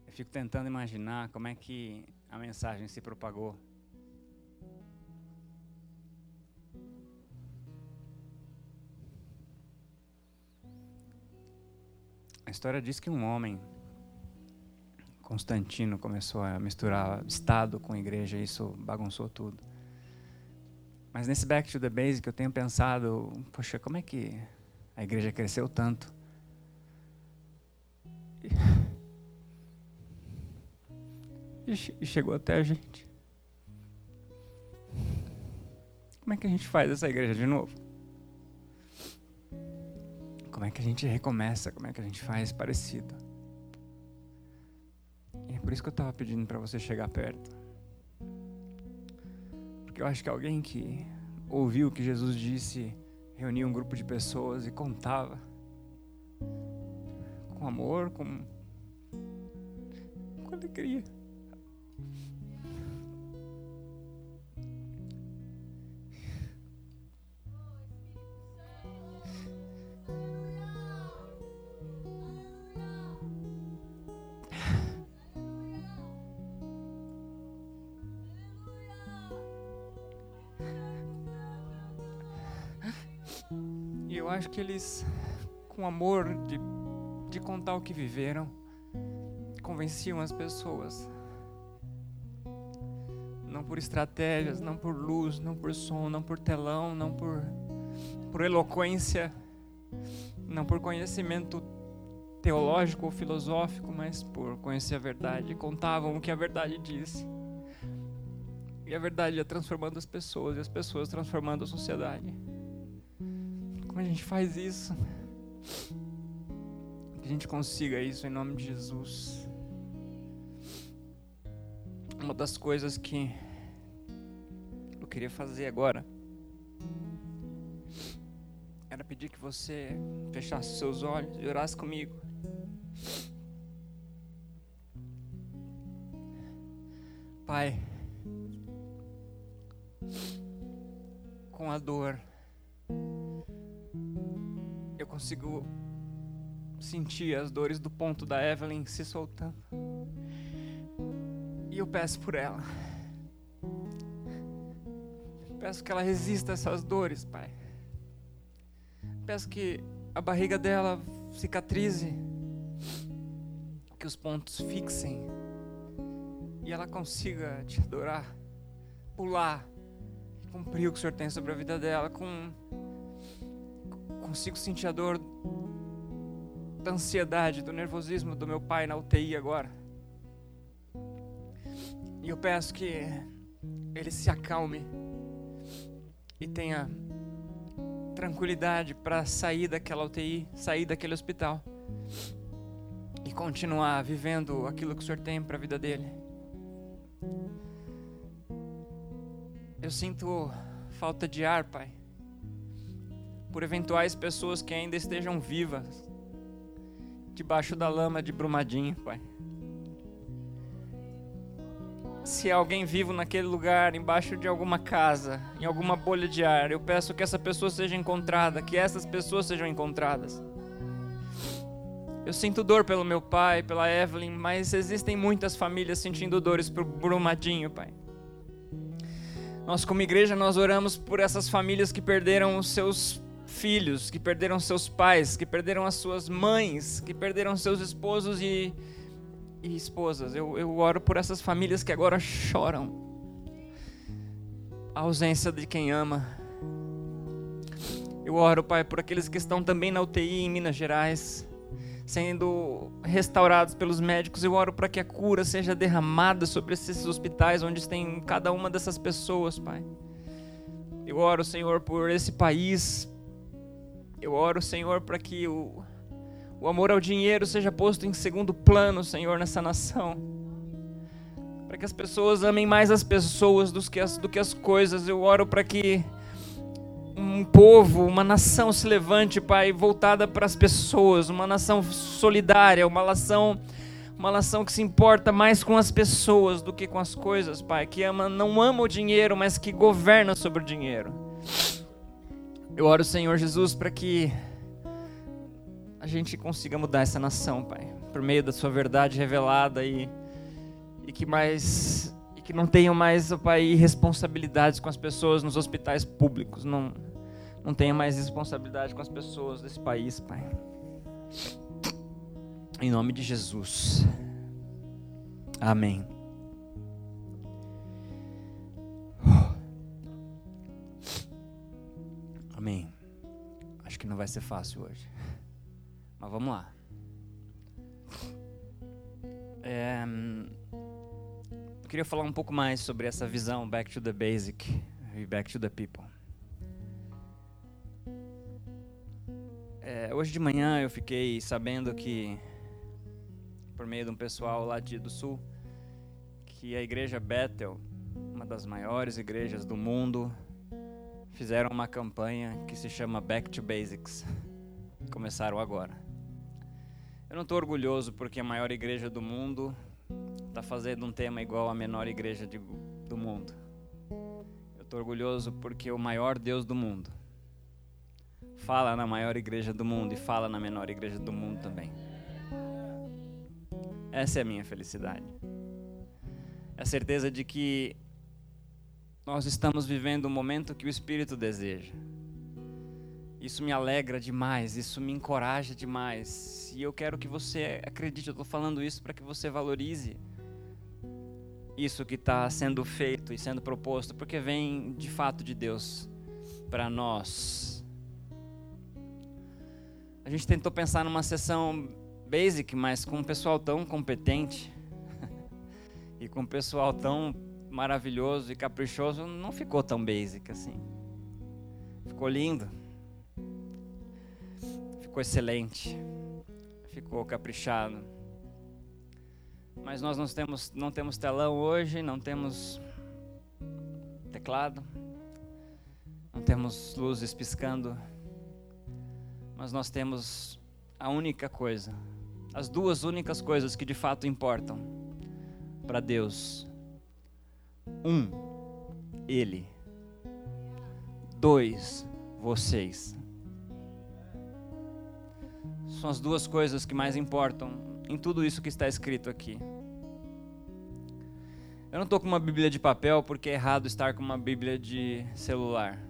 Eu fico tentando imaginar como é que a mensagem se propagou. A história diz que um homem, Constantino, começou a misturar Estado com igreja e isso bagunçou tudo. Mas nesse Back to the Basic eu tenho pensado, poxa, como é que a igreja cresceu tanto? E chegou até a gente. Como é que a gente faz essa igreja de novo? Como é que a gente recomeça? Como é que a gente faz parecido? E é por isso que eu estava pedindo para você chegar perto. Porque eu acho que alguém que ouviu o que Jesus disse, reunia um grupo de pessoas e contava com amor, com alegria. E eu acho que eles, com amor de contar o que viveram, convenciam as pessoas. Não por estratégias, não por luz, não por som, não por telão, não por eloquência, não por conhecimento teológico ou filosófico, mas por conhecer a verdade. Contavam o que a verdade disse. E a verdade ia transformando as pessoas, e as pessoas transformando a sociedade. Como a gente faz isso? Que a gente consiga isso em nome de Jesus. Uma das coisas que eu queria fazer agora era pedir que você fechasse seus olhos e orasse comigo. Pai, com a dor, eu consigo sentir as dores do ponto da Evelyn se soltando. E eu peço por ela. Peço que ela resista a essas dores, Pai. Peço que a barriga dela cicatrize, que os pontos fixem e ela consiga te adorar, pular e cumprir o que o Senhor tem sobre a vida dela. Consigo sentir a dor da ansiedade, do nervosismo do meu pai na UTI agora. E eu peço que ele se acalme e tenha tranquilidade para sair daquela UTI, sair daquele hospital e continuar vivendo aquilo que o Senhor tem para a vida dele. Eu sinto falta de ar, Pai, por eventuais pessoas que ainda estejam vivas debaixo da lama de Brumadinho, Pai. Se há alguém vivo naquele lugar, embaixo de alguma casa, em alguma bolha de ar, eu peço que essa pessoa seja encontrada, que essas pessoas sejam encontradas. Eu sinto dor pelo meu pai, pela Evelyn, mas existem muitas famílias sentindo dores por Brumadinho, Pai. Nós, como igreja, nós oramos por essas famílias que perderam os seus filhos, que perderam seus pais, que perderam as suas mães, que perderam seus esposos e esposas. Eu oro por essas famílias que agora choram a ausência de quem ama. Eu oro, Pai, por aqueles que estão também na UTI em Minas Gerais, sendo restaurados pelos médicos. Eu oro para que a cura seja derramada sobre esses hospitais onde tem cada uma dessas pessoas, Pai. Eu oro, Senhor, por esse país. Eu oro, Senhor, para que o amor ao dinheiro seja posto em segundo plano, Senhor, nessa nação. Para que as pessoas amem mais as pessoas do que as coisas. Eu oro para que um povo, uma nação se levante, Pai, voltada para as pessoas. Uma nação solidária, uma nação que se importa mais com as pessoas do que com as coisas, Pai. Que não ama o dinheiro, mas que governa sobre o dinheiro. Eu oro, Senhor Jesus, para que a gente consiga mudar essa nação, Pai. por meio da sua verdade revelada e que não tenham mais, ó Pai, irresponsabilidades com as pessoas nos hospitais públicos, não tenham mais responsabilidade com as pessoas desse país, Pai. Em nome de Jesus. Amém. Amém. Acho que não vai ser fácil hoje, mas vamos lá. Eu queria falar um pouco mais sobre essa visão back to the basic e back to the people. Hoje de manhã eu fiquei sabendo que, por meio de um pessoal lá do Sul, que a igreja Bethel, uma das maiores igrejas do mundo, fizeram uma campanha que se chama Back to Basics. Começaram agora. Eu não estou orgulhoso porque a maior igreja do mundo está fazendo um tema igual à menor igreja do mundo. Eu estou orgulhoso porque o maior Deus do mundo fala na maior igreja do mundo e fala na menor igreja do mundo também. Essa é a minha felicidade. É a certeza de que nós estamos vivendo um momento que o Espírito deseja. Isso me alegra demais, isso me encoraja demais. E eu quero que você acredite, eu estou falando isso para que você valorize isso que está sendo feito e sendo proposto, porque vem de fato de Deus para nós. A gente tentou pensar numa sessão basic, mas com um pessoal tão competente e com um pessoal tão maravilhoso e caprichoso, não ficou tão basic assim. Ficou lindo. Ficou excelente. Ficou caprichado. Mas nós não temos telão hoje, não temos teclado, não temos luzes piscando, mas nós temos a única coisa, as duas únicas coisas que de fato importam para Deus. 1, Ele. 2, vocês. São as duas coisas que mais importam em tudo isso que está escrito aqui. Eu não estou com uma Bíblia de papel porque é errado estar com uma Bíblia de celular.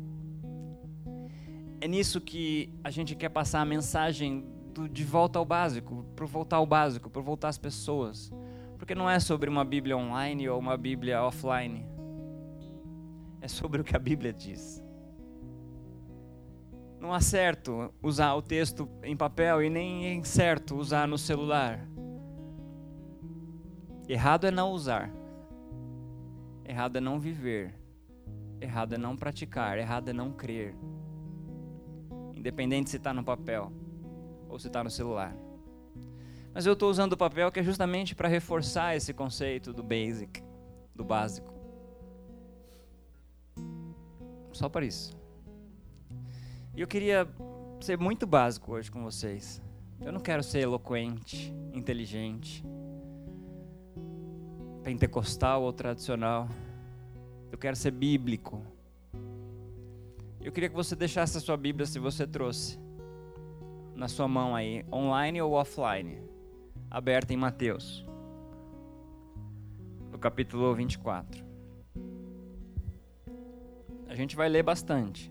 É nisso que a gente quer passar a mensagem de volta ao básico, por voltar ao básico, por voltar às pessoas. Porque não é sobre uma Bíblia online ou uma Bíblia offline. É sobre o que a Bíblia diz. Não há certo usar o texto em papel e nem é certo usar no celular. Errado é não usar. Errado é não viver. Errado é não praticar. Errado é não crer. Independente se está no papel ou se está no celular. Mas eu estou usando o papel que é justamente para reforçar esse conceito do basic, do básico. Só para isso. E eu queria ser muito básico hoje com vocês. Eu não quero ser eloquente, inteligente, pentecostal ou tradicional. Eu quero ser bíblico. Eu queria que você deixasse a sua Bíblia, se você trouxe, na sua mão aí, online ou offline, aberta em Mateus, no capítulo 24. A gente vai ler bastante.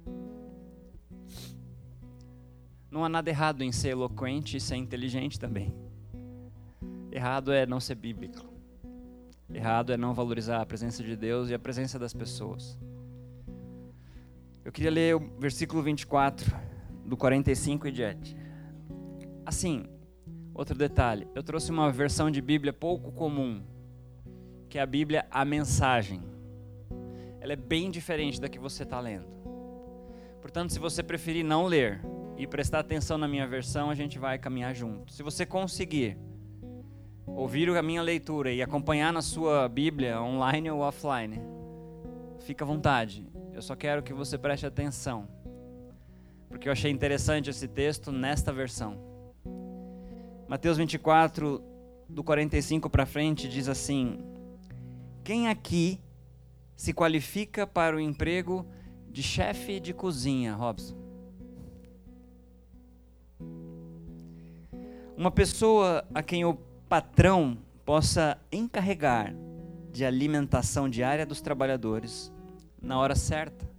Não há nada errado em ser eloquente e ser inteligente também. Errado é não ser bíblico. Errado é não valorizar a presença de Deus e a presença das pessoas. Eu queria ler o versículo 24, do 45 e diante. Assim, outro detalhe, eu trouxe uma versão de Bíblia pouco comum, que é a Bíblia A Mensagem. Ela é bem diferente da que você está lendo. Portanto, se você preferir não ler e prestar atenção na minha versão, a gente vai caminhar junto. Se você conseguir ouvir a minha leitura e acompanhar na sua Bíblia, online ou offline, fica à vontade. Eu só quero que você preste atenção, porque eu achei interessante esse texto nesta versão. Mateus 24, do 45 para frente, diz assim: quem aqui se qualifica para o emprego de chefe de cozinha, Robson? Uma pessoa a quem o patrão possa encarregar de alimentação diária dos trabalhadores na hora certa.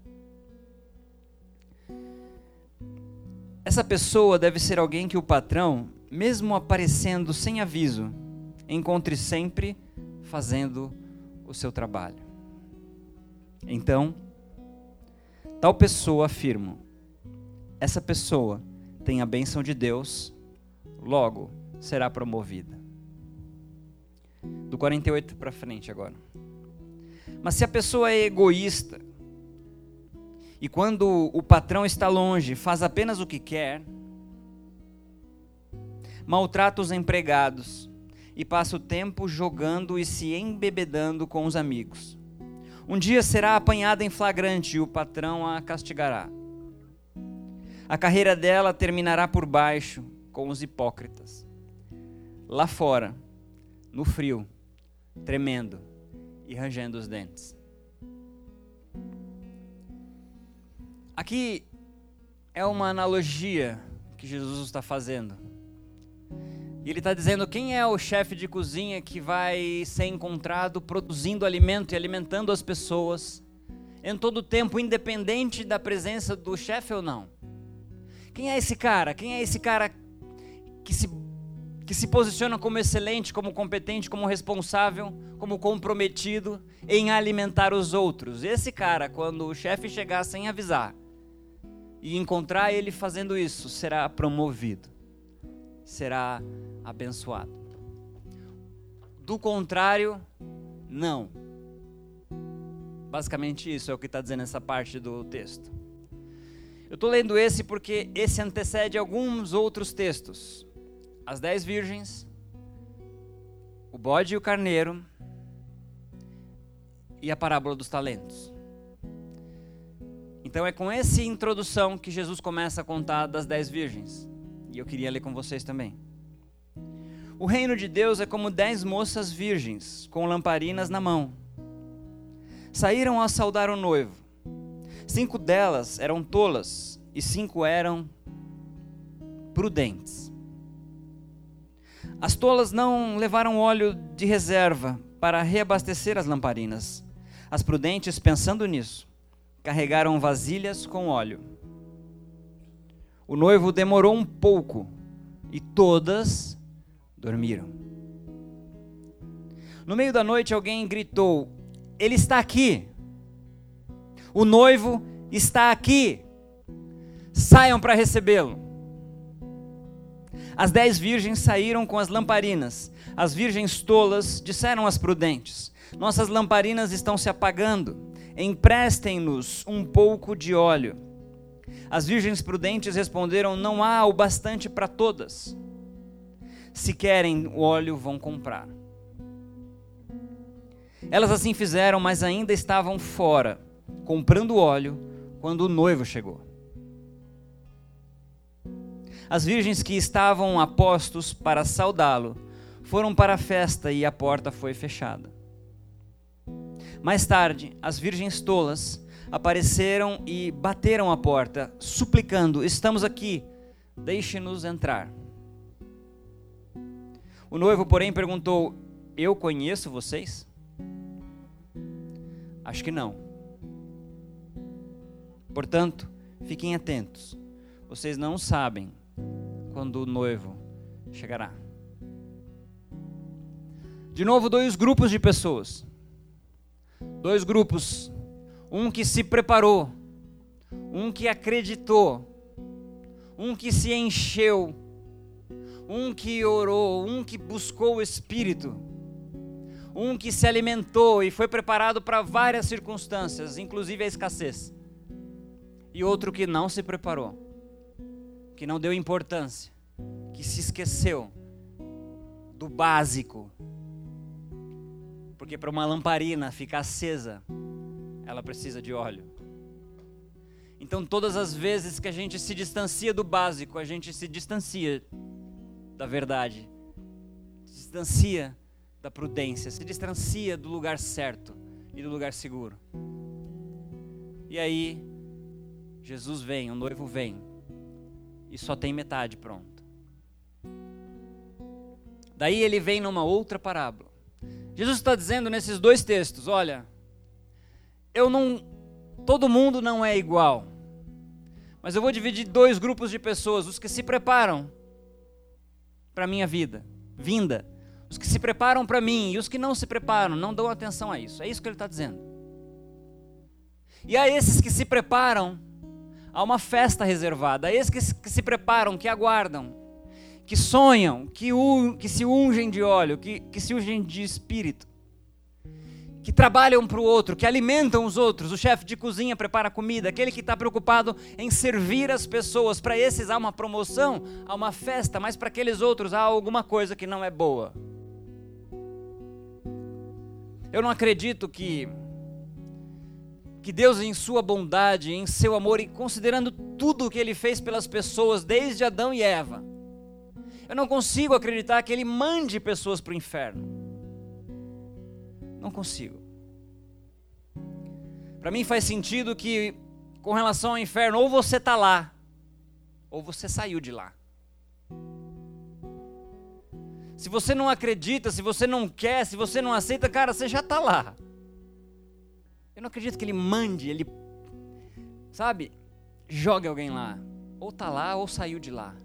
Essa pessoa deve ser alguém que o patrão, mesmo aparecendo sem aviso, encontre sempre fazendo o seu trabalho. Então, tal pessoa, afirmo, essa pessoa tem a bênção de Deus, logo será promovida. Do 48 para frente agora. Mas se a pessoa é egoísta, e quando o patrão está longe, faz apenas o que quer, maltrata os empregados e passa o tempo jogando e se embebedando com os amigos. Um dia será apanhada em flagrante e o patrão a castigará. A carreira dela terminará por baixo com os hipócritas. Lá fora, no frio, tremendo e rangendo os dentes. Aqui é uma analogia que Jesus está fazendo. E ele está dizendo quem é o chefe de cozinha que vai ser encontrado produzindo alimento e alimentando as pessoas em todo o tempo, independente da presença do chefe ou não. Quem é esse cara? Quem é esse cara que se posiciona como excelente, como competente, como responsável, como comprometido em alimentar os outros? Esse cara, quando o chefe chegar sem avisar e encontrar ele fazendo isso, será promovido, será abençoado. Do contrário, não. Basicamente isso é o que está dizendo essa parte do texto. Eu estou lendo esse porque esse antecede alguns outros textos. As 10 virgens, o bode e o carneiro e a parábola dos talentos. Então é com essa introdução que Jesus começa a contar das 10 virgens. E eu queria ler com vocês também. O reino de Deus é como 10 moças virgens, com lamparinas na mão. Saíram a saudar o noivo. 5 delas eram tolas e 5 eram prudentes. As tolas não levaram óleo de reserva para reabastecer as lamparinas. As prudentes, pensando nisso, carregaram vasilhas com óleo. O noivo demorou um pouco e todas dormiram. No meio da noite alguém gritou: "Ele está aqui! O noivo está aqui! Saiam para recebê-lo!" As 10 virgens saíram com as lamparinas. As virgens tolas disseram às prudentes: "Nossas lamparinas estão se apagando. Emprestem-nos um pouco de óleo." As virgens prudentes responderam: "Não há o bastante para todas. Se querem o óleo, vão comprar." Elas assim fizeram, mas ainda estavam fora, comprando óleo, quando o noivo chegou. As virgens que estavam a postos para saudá-lo foram para a festa e a porta foi fechada. Mais tarde, as virgens tolas apareceram e bateram a porta, suplicando: "Estamos aqui, deixe-nos entrar." O noivo, porém, perguntou: "Eu conheço vocês?" Acho que não. Portanto, fiquem atentos. Vocês não sabem quando o noivo chegará. De novo, 2 grupos de pessoas. 2 grupos. Um que se preparou, um que acreditou, um que se encheu, um que orou, um que buscou o Espírito, um que se alimentou e foi preparado para várias circunstâncias, inclusive a escassez, e outro que não se preparou, que não deu importância, que se esqueceu do básico, porque para uma lamparina ficar acesa, ela precisa de óleo. Então todas as vezes que a gente se distancia do básico, a gente se distancia da verdade, se distancia da prudência, se distancia do lugar certo e do lugar seguro. E aí Jesus vem, o noivo vem, e só tem metade pronto. Daí ele vem numa outra parábola. Jesus está dizendo nesses dois textos, olha, todo mundo não é igual, mas eu vou dividir dois grupos de pessoas, os que se preparam para a minha vinda, os que se preparam para mim e os que não se preparam, não dão atenção a isso, é isso que ele está dizendo. E a esses que se preparam, há uma festa reservada, a esses que se preparam, que aguardam, que sonham, que se ungem de óleo, que se ungem de espírito, que trabalham para o outro, que alimentam os outros. O chefe de cozinha prepara comida, aquele que está preocupado em servir as pessoas. Para esses há uma promoção, há uma festa, mas para aqueles outros há alguma coisa que não é boa. Eu não acredito que Deus, em sua bondade, em seu amor, e considerando tudo o que Ele fez pelas pessoas, desde Adão e Eva, eu não consigo acreditar que Ele mande pessoas para o inferno. Não consigo. Para mim faz sentido que, com relação ao inferno, ou você está lá, ou você saiu de lá. Se você não acredita, se você não quer, se você não aceita, cara, você já está lá. Eu não acredito que Ele mande, Ele, jogue alguém lá. Ou está lá, ou saiu de lá.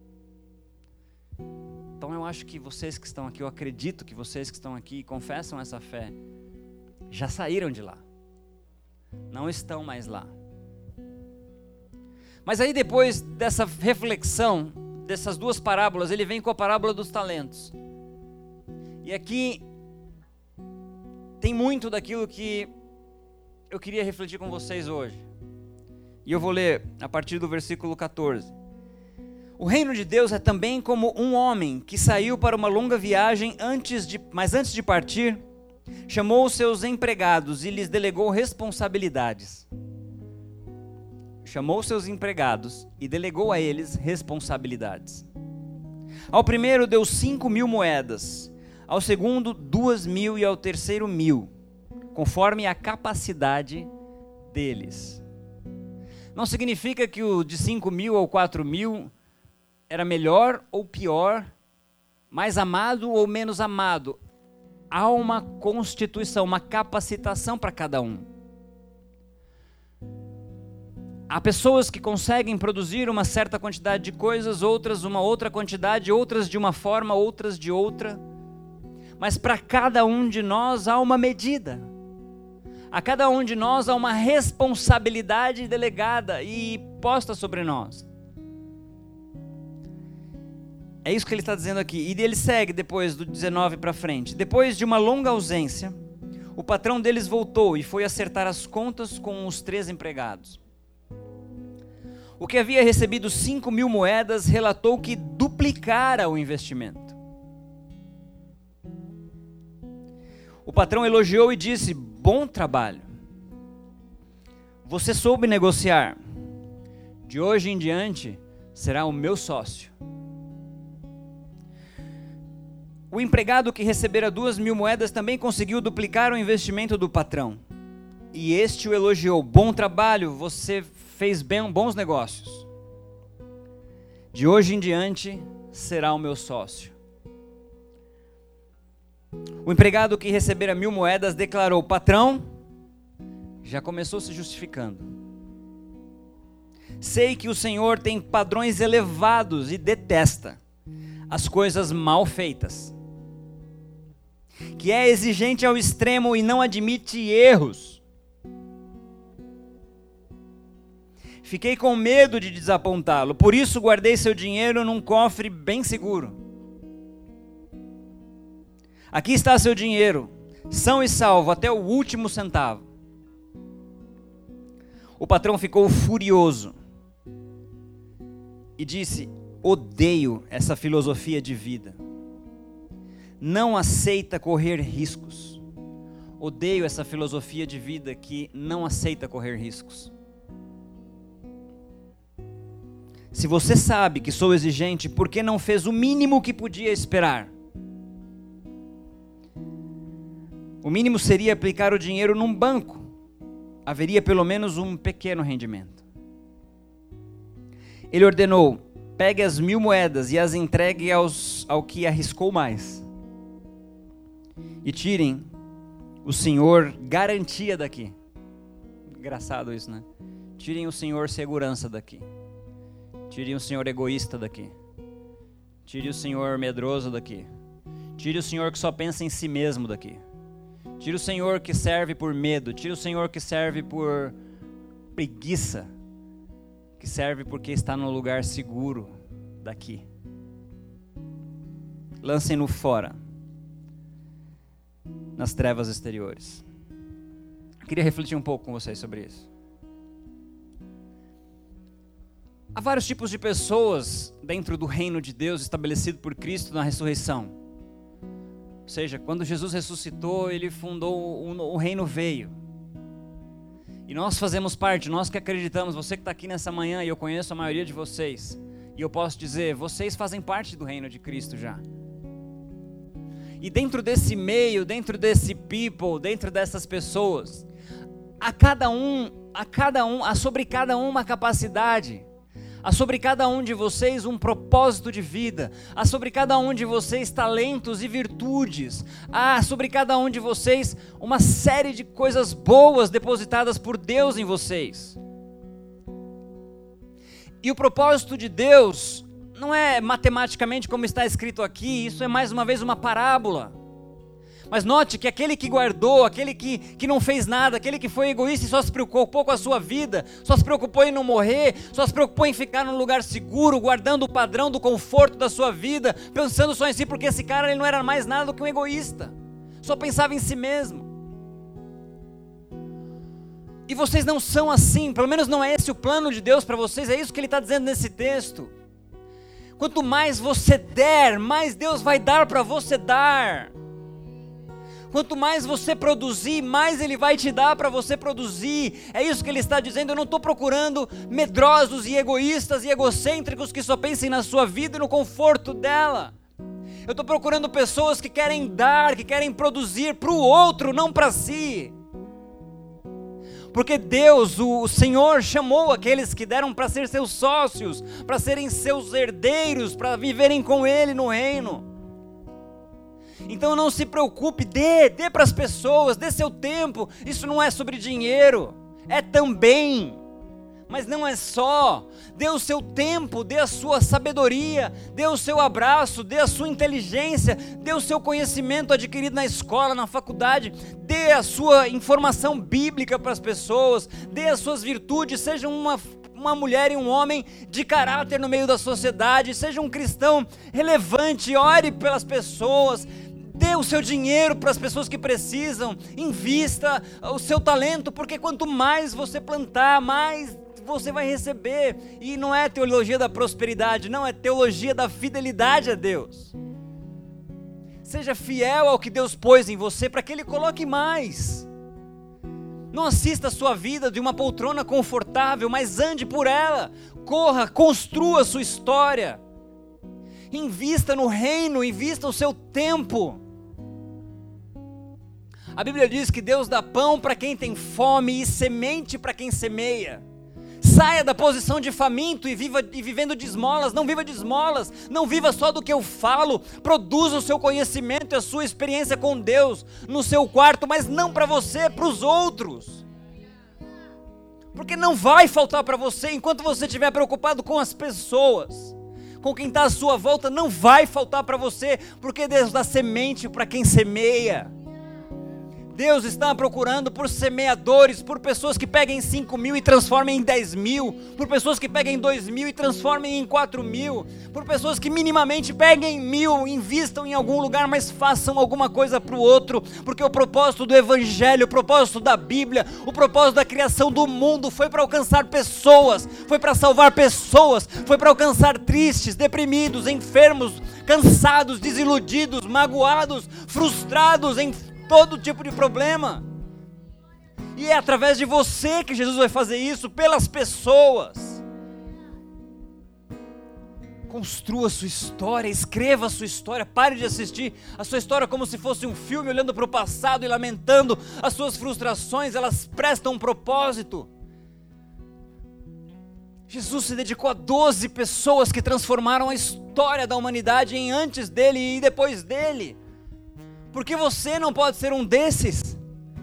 Então eu acho que vocês que estão aqui, eu acredito que vocês que estão aqui e confessam essa fé, já saíram de lá. Não estão mais lá. Mas aí depois dessa reflexão, dessas duas parábolas, ele vem com a parábola dos talentos. E aqui tem muito daquilo que eu queria refletir com vocês hoje. E eu vou ler a partir do versículo 14. O reino de Deus é também como um homem que saiu para uma longa viagem, mas antes de partir, chamou os seus empregados e lhes delegou responsabilidades. Chamou os seus empregados e delegou a eles responsabilidades. Ao primeiro deu 5.000 moedas, ao segundo 2.000 e ao terceiro 1.000, conforme a capacidade deles. Não significa que o de 5.000 ou 4.000 era melhor ou pior, mais amado ou menos amado. Há uma constituição, uma capacitação para cada um. Há pessoas que conseguem produzir uma certa quantidade de coisas, outras uma outra quantidade, outras de uma forma, outras de outra. Mas para cada um de nós há uma medida. A cada um de nós há uma responsabilidade delegada e posta sobre nós. É isso que ele está dizendo aqui. E ele segue depois do 19 para frente. Depois de uma longa ausência, o patrão deles voltou e foi acertar as contas com os 3 empregados. O que havia recebido 5.000 moedas relatou que duplicara o investimento. O patrão elogiou e disse: bom trabalho. Você soube negociar. De hoje em diante será o meu sócio. O empregado que recebera 2.000 moedas também conseguiu duplicar o investimento do patrão. E este o elogiou: bom trabalho, você fez bons negócios. De hoje em diante será o meu sócio. O empregado que recebera 1.000 moedas declarou: patrão, já começou se justificando. Sei que o senhor tem padrões elevados e detesta as coisas mal feitas, que é exigente ao extremo e não admite erros. Fiquei com medo de desapontá-lo, por isso guardei seu dinheiro num cofre bem seguro. Aqui está seu dinheiro, são e salvo até o último centavo. O patrão ficou furioso e disse: odeio essa filosofia de vida. Não aceita correr riscos. Odeio essa filosofia de vida que não aceita correr riscos. Se você sabe que sou exigente, por que não fez o mínimo que podia esperar? O mínimo seria aplicar o dinheiro num banco. Haveria pelo menos um pequeno rendimento. Ele ordenou: pegue as 1.000 moedas e as entregue ao que arriscou mais. E tirem o senhor garantia daqui. Engraçado isso, né? Tirem o senhor segurança daqui. Tirem o senhor egoísta daqui. Tire o senhor medroso daqui. Tire o senhor que só pensa em si mesmo daqui. Tire o senhor que serve por medo. Tire o senhor que serve por preguiça. Que serve porque está no lugar seguro daqui. Lancem-no fora, nas trevas exteriores. Eu queria refletir um pouco com vocês sobre isso. Há vários tipos de pessoas dentro do reino de Deus estabelecido por Cristo na ressurreição. Ou seja, quando Jesus ressuscitou, Ele fundou, o reino veio. E nós fazemos parte, nós que acreditamos, você que está aqui nessa manhã, e eu conheço a maioria de vocês, e eu posso dizer, vocês fazem parte do reino de Cristo já. E dentro desse meio, dentro desse people, dentro dessas pessoas, há sobre cada um uma capacidade. Há sobre cada um de vocês um propósito de vida. Há sobre cada um de vocês talentos e virtudes. Há sobre cada um de vocês uma série de coisas boas depositadas por Deus em vocês. E o propósito de Deus não é matematicamente como está escrito aqui, isso é mais uma vez uma parábola. Mas note que aquele que guardou, aquele que não fez nada, aquele que foi egoísta e só se preocupou com a sua vida, só se preocupou em não morrer, só se preocupou em ficar num lugar seguro, guardando o padrão do conforto da sua vida, pensando só em si, porque esse cara ele não era mais nada do que um egoísta, só pensava em si mesmo. E vocês não são assim, pelo menos não é esse o plano de Deus para vocês, é isso que Ele está dizendo nesse texto. Quanto mais você der, mais Deus vai dar para você dar. Quanto mais você produzir, mais Ele vai te dar para você produzir. É isso que Ele está dizendo. Eu não estou procurando medrosos e egoístas e egocêntricos que só pensem na sua vida e no conforto dela. Eu estou procurando pessoas que querem dar, que querem produzir para o outro, não para si. Porque Deus, o Senhor, chamou aqueles que deram para ser seus sócios, para serem seus herdeiros, para viverem com Ele no reino. Então não se preocupe, dê para as pessoas, dê seu tempo. Isso não é sobre dinheiro, é também, mas não é só. Dê o seu tempo, dê a sua sabedoria, dê o seu abraço, dê a sua inteligência, dê o seu conhecimento adquirido na escola, na faculdade, dê a sua informação bíblica para as pessoas, dê as suas virtudes, seja uma mulher e um homem de caráter no meio da sociedade, seja um cristão relevante, ore pelas pessoas, dê o seu dinheiro para as pessoas que precisam, invista o seu talento, porque quanto mais você plantar, mais você vai receber. E não é teologia da prosperidade, não, é teologia da fidelidade a Deus. Seja fiel ao que Deus pôs em você, para que Ele coloque mais. Não assista a sua vida de uma poltrona confortável, mas ande por ela, corra, construa a sua história, invista no reino, invista o seu tempo. A Bíblia diz que Deus dá pão para quem tem fome e semente para quem semeia. Saia da posição de faminto e vivendo de esmolas. Não viva de esmolas, não viva só do que eu falo. Produza o seu conhecimento e a sua experiência com Deus no seu quarto, mas não para você, para os outros. Porque não vai faltar para você enquanto você estiver preocupado com as pessoas. Com quem está à sua volta, não vai faltar para você, porque Deus dá semente para quem semeia. Deus está procurando por semeadores, por pessoas que peguem 5.000 e transformem em 10.000, por pessoas que peguem 2.000 e transformem em 4.000, por pessoas que minimamente peguem 1.000, invistam em algum lugar, mas façam alguma coisa para o outro, porque o propósito do Evangelho, o propósito da Bíblia, o propósito da criação do mundo foi para alcançar pessoas, foi para salvar pessoas, foi para alcançar tristes, deprimidos, enfermos, cansados, desiludidos, magoados, frustrados, em todo tipo de problema. E é através de você que Jesus vai fazer isso, pelas pessoas. Construa a sua história, escreva a sua história, pare de assistir a sua história como se fosse um filme, olhando para o passado e lamentando as suas frustrações. Elas prestam um propósito. Jesus se dedicou a 12 pessoas que transformaram a história da humanidade em antes dele e depois dele. Por que você não pode ser um desses?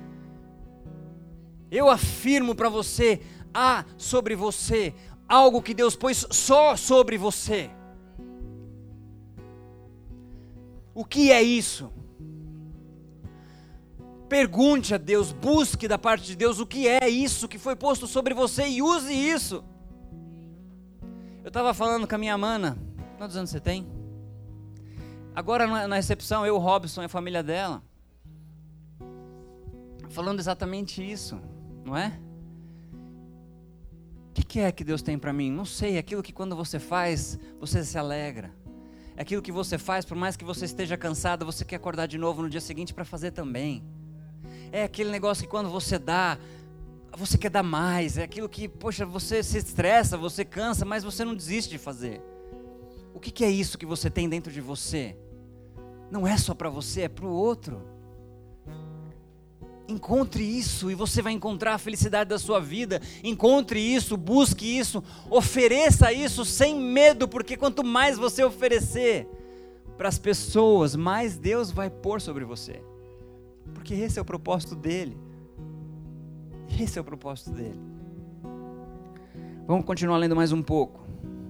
Eu afirmo para você, há sobre você algo que Deus pôs só sobre você. O que é isso? Pergunte a Deus, busque da parte de Deus o que é isso que foi posto sobre você e use isso. Eu estava falando com a minha mana, quantos anos você tem? Agora na recepção, eu, o Robson e a família dela, falando exatamente isso, não é? O que é que Deus tem para mim? Não sei, é aquilo que quando você faz, você se alegra. É aquilo que você faz, por mais que você esteja cansado, você quer acordar de novo no dia seguinte para fazer também. É aquele negócio que quando você dá, você quer dar mais. É aquilo que, poxa, você se estressa, você cansa, mas você não desiste de fazer. O que é isso que você tem dentro de você? Não é só para você, é para o outro. Encontre isso e você vai encontrar a felicidade da sua vida. Encontre isso, busque isso, ofereça isso sem medo, porque quanto mais você oferecer para as pessoas, mais Deus vai pôr sobre você. Porque esse é o propósito dele. Esse é o propósito dele. Vamos continuar lendo mais um pouco.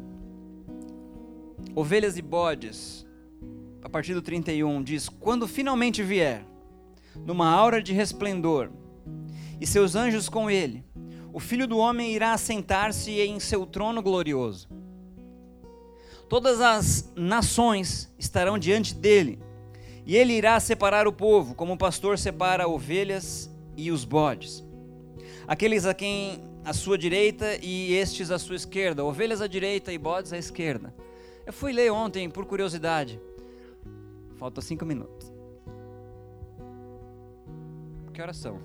Ovelhas e bodes, a partir do 31, diz: quando finalmente vier, numa aura de resplendor, e seus anjos com ele, o Filho do Homem irá assentar-se em seu trono glorioso. Todas as nações estarão diante dele, e ele irá separar o povo, como o pastor separa ovelhas e os bodes. Aqueles a quem à sua direita e estes à sua esquerda, ovelhas à direita e bodes à esquerda. Eu fui ler ontem por curiosidade. Faltam 5 minutos. Que horas são?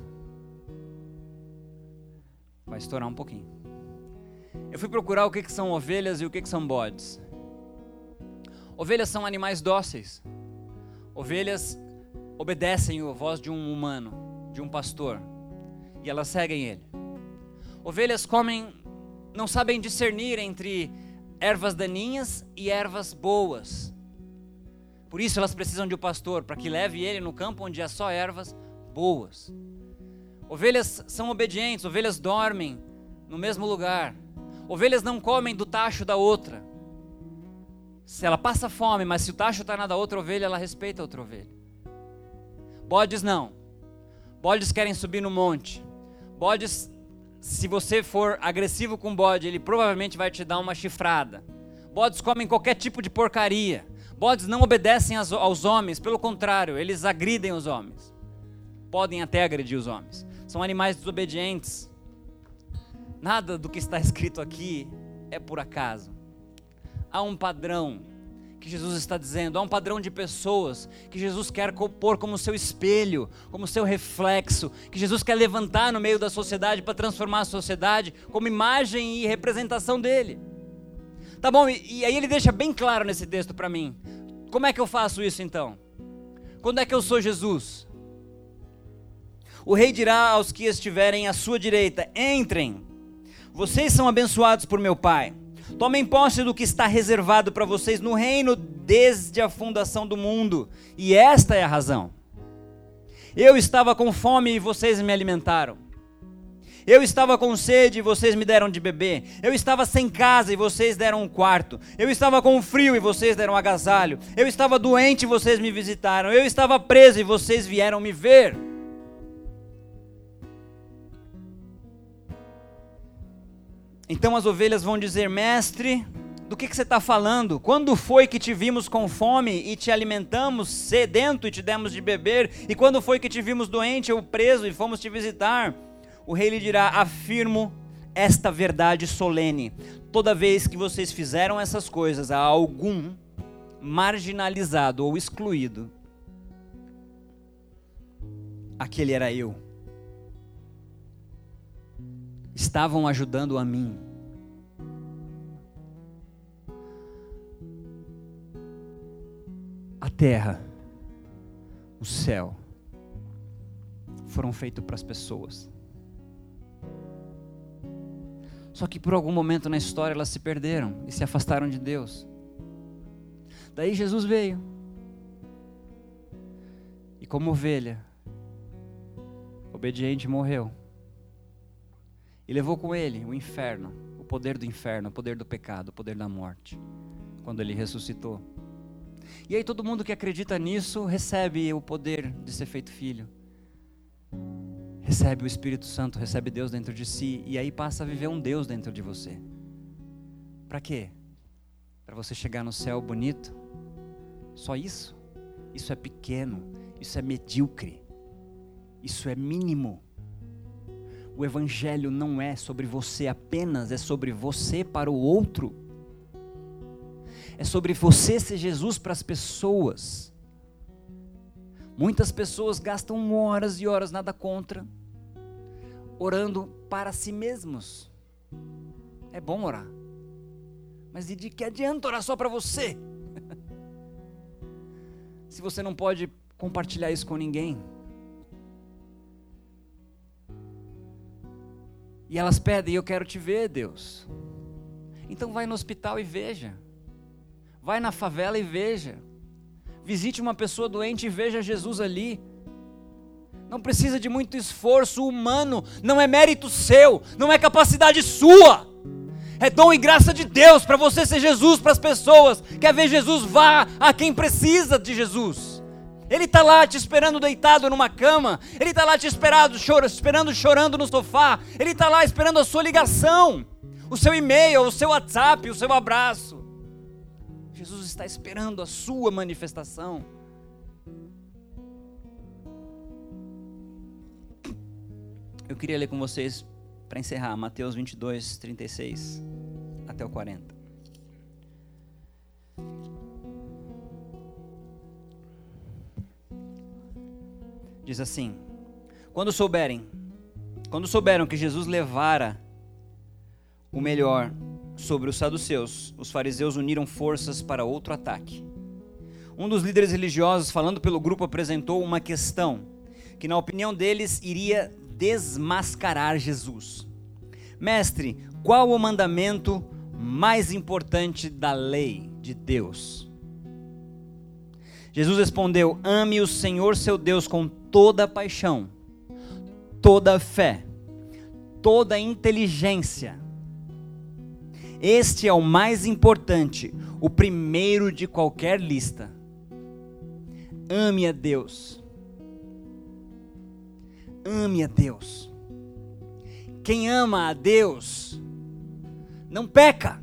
Vai estourar um pouquinho. Eu fui procurar o que são ovelhas e o que são bodes. Ovelhas são animais dóceis. Ovelhas obedecem a voz de um humano, de um pastor, e elas seguem ele. Ovelhas comem, não sabem discernir entre ervas daninhas e ervas boas. Por isso elas precisam de um pastor, para que leve ele no campo onde há só ervas boas. Ovelhas são obedientes, ovelhas dormem no mesmo lugar. Ovelhas não comem do tacho da outra. Se ela passa fome, mas se o tacho está na da outra ovelha, ela respeita a outra ovelha. Bodes não. Bodes querem subir no monte. Bodes, se você for agressivo com bode, ele provavelmente vai te dar uma chifrada. Bodes comem qualquer tipo de porcaria. Bodes não obedecem aos homens, pelo contrário, eles agridem os homens. Podem até agredir os homens. São animais desobedientes. Nada do que está escrito aqui é por acaso. Há um padrão que Jesus está dizendo, há um padrão de pessoas que Jesus quer pôr como seu espelho, como seu reflexo, que Jesus quer levantar no meio da sociedade para transformar a sociedade como imagem e representação dele. Tá bom, e aí ele deixa bem claro nesse texto para mim. Como é que eu faço isso então? Quando é que eu sou Jesus? O rei dirá aos que estiverem à sua direita: entrem, vocês são abençoados por meu Pai. Tomem posse do que está reservado para vocês no reino desde a fundação do mundo. E esta é a razão. Eu estava com fome e vocês me alimentaram. Eu estava com sede e vocês me deram de beber. Eu estava sem casa e vocês deram um quarto. Eu estava com frio e vocês deram agasalho. Eu estava doente e vocês me visitaram. Eu estava preso e vocês vieram me ver. Então as ovelhas vão dizer: mestre, do que você está falando? Quando foi que te vimos com fome e te alimentamos, sedento e te demos de beber? E quando foi que te vimos doente ou preso e fomos te visitar? O rei lhe dirá: afirmo esta verdade solene. Toda vez que vocês fizeram essas coisas a algum marginalizado ou excluído, aquele era eu. Estavam ajudando a mim. A terra, o céu, foram feitos para as pessoas. Só que por algum momento na história elas se perderam e se afastaram de Deus. Daí Jesus veio. E como ovelha, obediente, morreu. E levou com ele o inferno, o poder do inferno, o poder do pecado, o poder da morte, quando ele ressuscitou. E aí todo mundo que acredita nisso recebe o poder de ser feito filho. Recebe o Espírito Santo, recebe Deus dentro de si, e aí passa a viver um Deus dentro de você. Para quê? Para você chegar no céu bonito? Só isso? Isso é pequeno, isso é medíocre, isso é mínimo. O Evangelho não é sobre você apenas, é sobre você para o outro. É sobre você ser Jesus para as pessoas. Muitas pessoas gastam horas e horas, nada contra, orando para si mesmos. É bom orar, mas de que adianta orar só para você? Se você não pode compartilhar isso com ninguém. E elas pedem, eu quero te ver, Deus. Então vai no hospital e veja. Vai na favela e veja. Visite uma pessoa doente e veja Jesus ali. Não precisa de muito esforço humano, não é mérito seu, não é capacidade sua. É dom e graça de Deus para você ser Jesus para as pessoas. Quer ver Jesus? Vá a quem precisa de Jesus. Ele está lá te esperando deitado numa cama. Ele está lá te esperando chorando no sofá. Ele está lá esperando a sua ligação, o seu e-mail, o seu WhatsApp, o seu abraço. Jesus está esperando a sua manifestação. Eu queria ler com vocês, para encerrar, Mateus 22, 36 até o 40. Diz assim: quando souberam que Jesus levara o melhor sobre os saduceus, os fariseus uniram forças para outro ataque. Um dos líderes religiosos, falando pelo grupo, apresentou uma questão que, na opinião deles, iria desmascarar Jesus. Mestre, qual o mandamento mais importante da lei de Deus? Jesus respondeu: ame o Senhor seu Deus com toda a paixão, toda a fé, toda a inteligência. Este é o mais importante, o primeiro de qualquer lista. Ame a Deus. Ame a Deus. Quem ama a Deus não peca.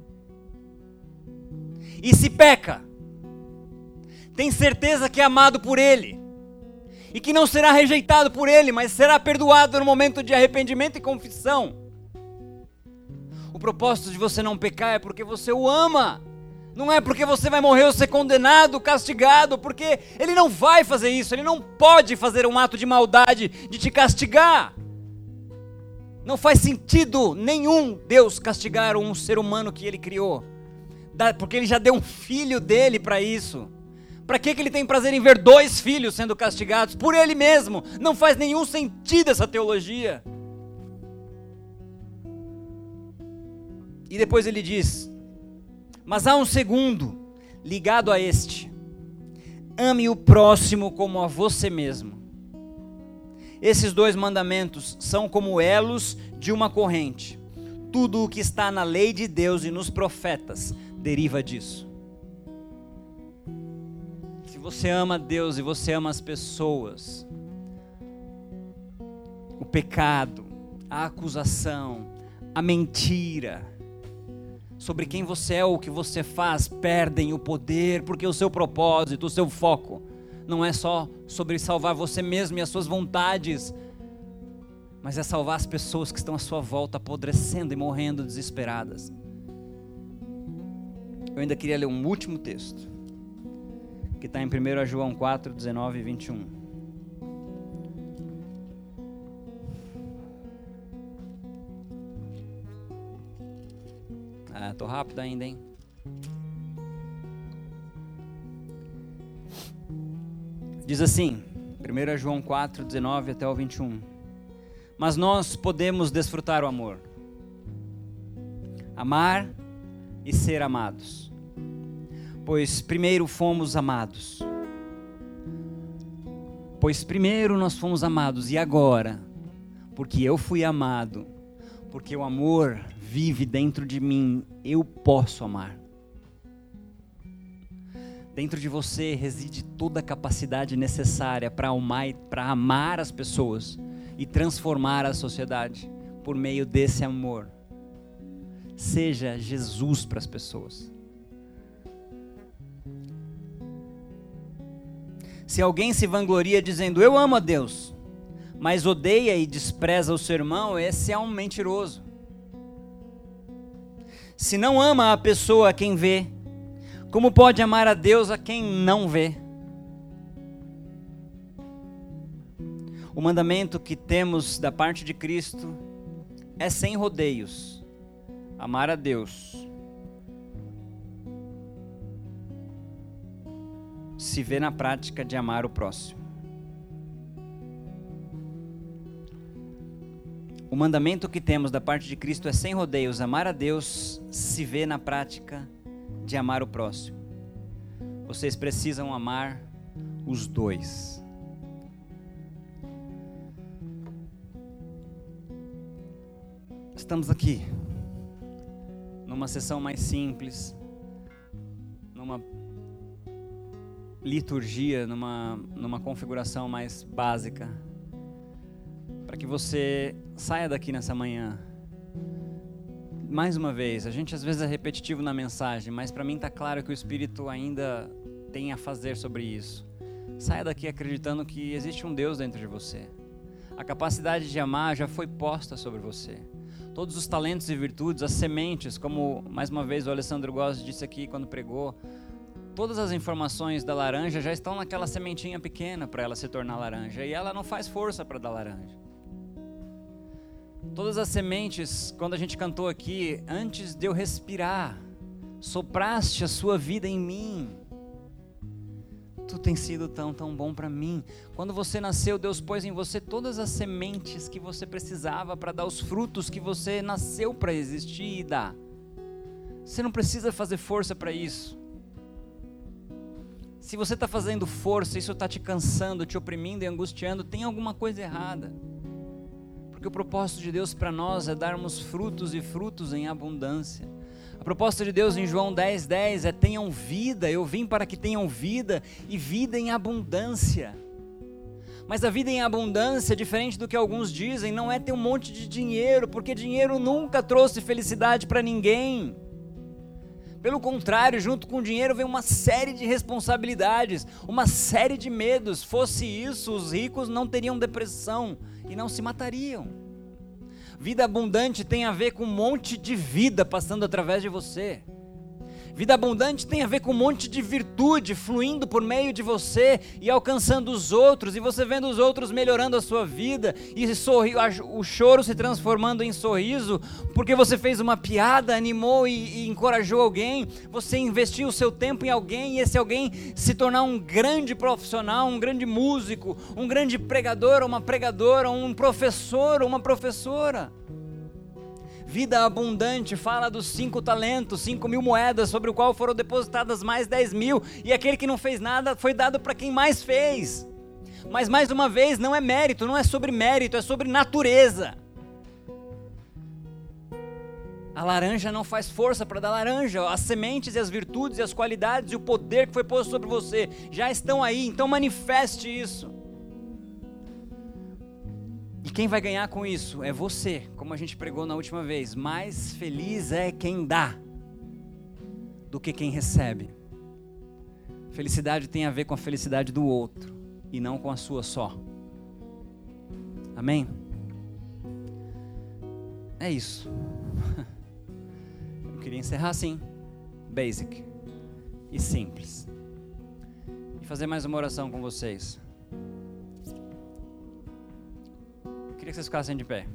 E se peca, tem certeza que é amado por Ele e que não será rejeitado por Ele, mas será perdoado no momento de arrependimento e confissão. O propósito de você não pecar é porque você o ama. Não é porque você vai morrer ou ser condenado, castigado, porque Ele não vai fazer isso. Ele não pode fazer um ato de maldade de te castigar. Não faz sentido nenhum Deus castigar um ser humano que Ele criou, porque Ele já deu um filho dele para isso. Para que Ele tem prazer em ver 2 filhos sendo castigados por Ele mesmo? Não faz nenhum sentido essa teologia. E depois Ele diz: mas há um segundo, ligado a este: ame o próximo como a você mesmo. Esses 2 mandamentos são como elos de uma corrente. Tudo o que está na lei de Deus e nos profetas deriva disso. Se você ama Deus e você ama as pessoas, o pecado, a acusação, a mentira sobre quem você é ou o que você faz perdem o poder, porque o seu propósito, o seu foco não é só sobre salvar você mesmo e as suas vontades, mas é salvar as pessoas que estão à sua volta apodrecendo e morrendo desesperadas. Eu ainda queria ler um último texto, que está em 1 João 4, 19 e 21. Tô rápido ainda, hein? Diz assim, 1 João 4, 19 até o 21. Mas nós podemos desfrutar o amor. Amar e ser amados. Pois primeiro fomos amados. Pois primeiro nós fomos amados e agora, porque eu fui amado, porque o amor vive dentro de mim, eu posso amar. Dentro de você reside toda a capacidade necessária para amar as pessoas e transformar a sociedade por meio desse amor. Seja Jesus para as pessoas. Se alguém se vangloria dizendo, eu amo a Deus, mas odeia e despreza o seu irmão, esse é um mentiroso. Se não ama a pessoa a quem vê, como pode amar a Deus a quem não vê? O mandamento que temos da parte de Cristo é sem rodeios, amar a Deus. Se vê na prática de amar o próximo. O mandamento que temos da parte de Cristo é sem rodeios, amar a Deus, se vê na prática de amar o próximo. Vocês precisam amar os dois. Estamos aqui numa sessão mais simples, numa liturgia, numa configuração mais básica, para que você saia daqui nessa manhã. Mais uma vez, a gente às vezes é repetitivo na mensagem, mas para mim está claro que o Espírito ainda tem a fazer sobre isso. Saia daqui acreditando que existe um Deus dentro de você. A capacidade de amar já foi posta sobre você. Todos os talentos e virtudes, as sementes, como mais uma vez o Alessandro Góes disse aqui quando pregou, todas as informações da laranja já estão naquela sementinha pequena para ela se tornar laranja, e ela não faz força para dar laranja. Todas as sementes, quando a gente cantou aqui, antes de eu respirar, sopraste a sua vida em mim. Tu tens sido tão bom para mim. Quando você nasceu, Deus pôs em você todas as sementes que você precisava para dar os frutos que você nasceu para existir e dar. Você não precisa fazer força para isso. Se você está fazendo força, isso está te cansando, te oprimindo e angustiando, tem alguma coisa errada. Porque o propósito de Deus para nós é darmos frutos e frutos em abundância. A proposta de Deus em João 10:10 é tenham vida, eu vim para que tenham vida e vida em abundância. Mas a vida em abundância, diferente do que alguns dizem, não é ter um monte de dinheiro, porque dinheiro nunca trouxe felicidade para ninguém. Pelo contrário, junto com o dinheiro vem uma série de responsabilidades, uma série de medos. Fosse isso, os ricos não teriam depressão e não se matariam. Vida abundante tem a ver com um monte de vida passando através de você. Vida abundante tem a ver com um monte de virtude fluindo por meio de você e alcançando os outros, e você vendo os outros melhorando a sua vida, e o choro se transformando em sorriso, porque você fez uma piada, animou e encorajou alguém, você investiu o seu tempo em alguém, e esse alguém se tornar um grande profissional, um grande músico, um grande pregador, uma pregadora, um professor, uma professora. Vida abundante fala dos 5 talentos, 5.000 moedas, sobre o qual foram depositadas mais 10.000, e aquele que não fez nada foi dado para quem mais fez. Mas mais uma vez, não é mérito, não é sobre mérito, é sobre natureza. A laranja não faz força para dar laranja, as sementes e as virtudes e as qualidades e o poder que foi posto sobre você já estão aí, então manifeste isso. E quem vai ganhar com isso é você, como a gente pregou na última vez. Mais feliz é quem dá do que quem recebe. Felicidade tem a ver com a felicidade do outro e não com a sua só. Amém? É isso. Eu queria encerrar assim, basic e simples, e fazer mais uma oração com vocês. Queria que vocês ficassem de pé.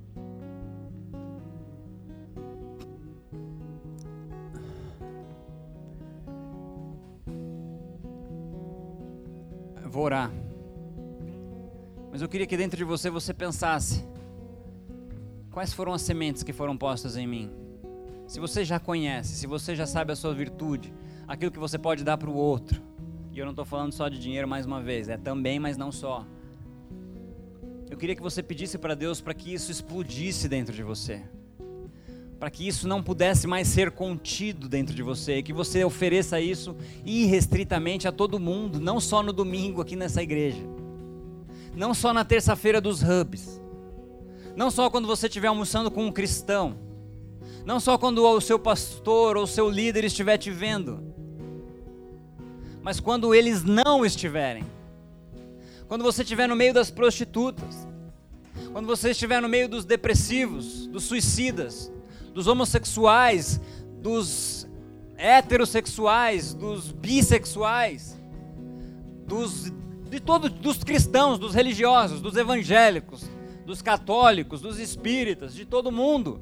Eu vou orar. Mas eu queria que dentro de você pensasse: quais foram as sementes que foram postas em mim? Se você já conhece, se você já sabe a sua virtude, aquilo que você pode dar para o outro, e eu não estou falando só de dinheiro mais uma vez, é também, mas não só. Eu queria que você pedisse para Deus para que isso explodisse dentro de você, para que isso não pudesse mais ser contido dentro de você, que você ofereça isso irrestritamente a todo mundo, não só no domingo aqui nessa igreja, não só na terça-feira dos hubs, não só quando você estiver almoçando com um cristão, não só quando o seu pastor ou o seu líder estiver te vendo, mas quando eles não estiverem. Quando você estiver no meio das prostitutas, quando você estiver no meio dos depressivos, dos suicidas, dos homossexuais, dos heterossexuais, dos bissexuais, dos cristãos, dos religiosos, dos evangélicos, dos católicos, dos espíritas, de todo mundo.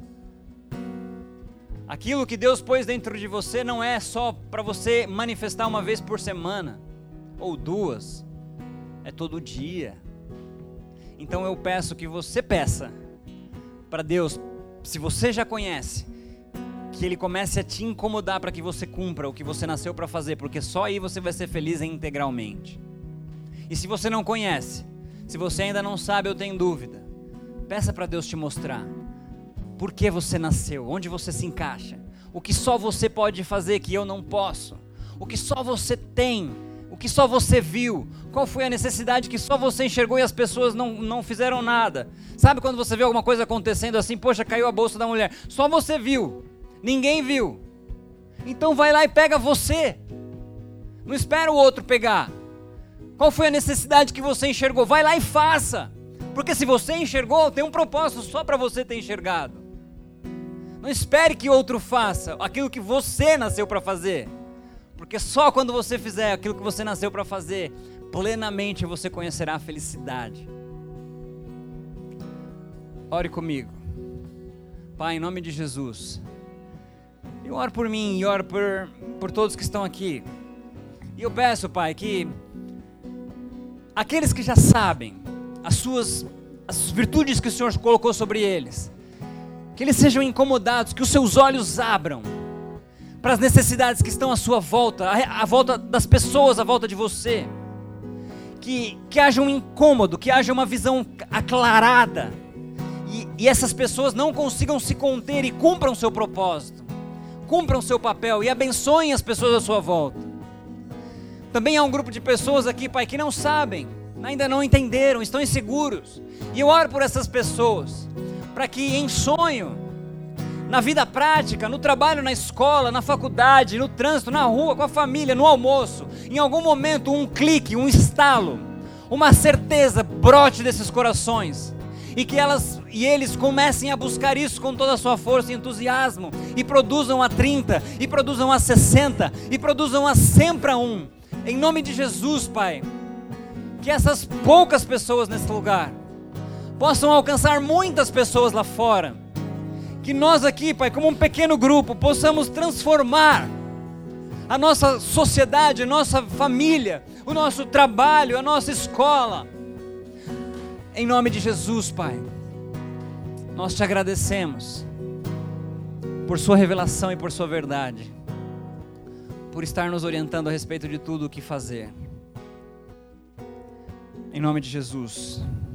Aquilo que Deus pôs dentro de você não é só para você manifestar uma vez por semana, ou duas, é todo dia. Então eu peço que você peça para Deus, se você já conhece, que Ele comece a te incomodar para que você cumpra o que você nasceu para fazer, porque só aí você vai ser feliz integralmente. E se você não conhece, se você ainda não sabe ou tem dúvida, peça para Deus te mostrar por que você nasceu, onde você se encaixa, o que só você pode fazer que eu não posso, o que só você tem, o que só você viu, qual foi a necessidade que só você enxergou e as pessoas não fizeram nada. Sabe quando você vê alguma coisa acontecendo assim, poxa, caiu a bolsa da mulher, só você viu, ninguém viu, então vai lá e pega você, não espera o outro pegar. Qual foi a necessidade que você enxergou? Vai lá e faça, porque se você enxergou, tem um propósito só para você ter enxergado. Não espere que outro faça aquilo que você nasceu para fazer, porque só quando você fizer aquilo que você nasceu para fazer, plenamente você conhecerá a felicidade. Ore comigo. Pai, em nome de Jesus, eu oro por mim e oro por todos que estão aqui, e eu peço, Pai, que aqueles que já sabem as virtudes que o Senhor colocou sobre eles, que eles sejam incomodados, que os seus olhos abram para as necessidades que estão à sua volta, à volta das pessoas, à volta de você, que haja um incômodo, que haja uma visão aclarada, e essas pessoas não consigam se conter e cumpram o seu propósito, cumpram o seu papel e abençoem as pessoas à sua volta. Também há um grupo de pessoas aqui, Pai, que não sabem, ainda não entenderam, estão inseguros, e eu oro por essas pessoas, para que em sonho, na vida prática, no trabalho, na escola, na faculdade, no trânsito, na rua, com a família, no almoço, em algum momento um clique, um estalo, uma certeza brote desses corações, e que eles comecem a buscar isso com toda a sua força e entusiasmo, e produzam a 30, e produzam a 60, e produzam a sempre a 1, em nome de Jesus, Pai. Que essas poucas pessoas nesse lugar possam alcançar muitas pessoas lá fora. Que nós aqui, Pai, como um pequeno grupo, possamos transformar a nossa sociedade, a nossa família, o nosso trabalho, a nossa escola. Em nome de Jesus, Pai, nós te agradecemos por sua revelação e por sua verdade, por estar nos orientando a respeito de tudo o que fazer. Em nome de Jesus.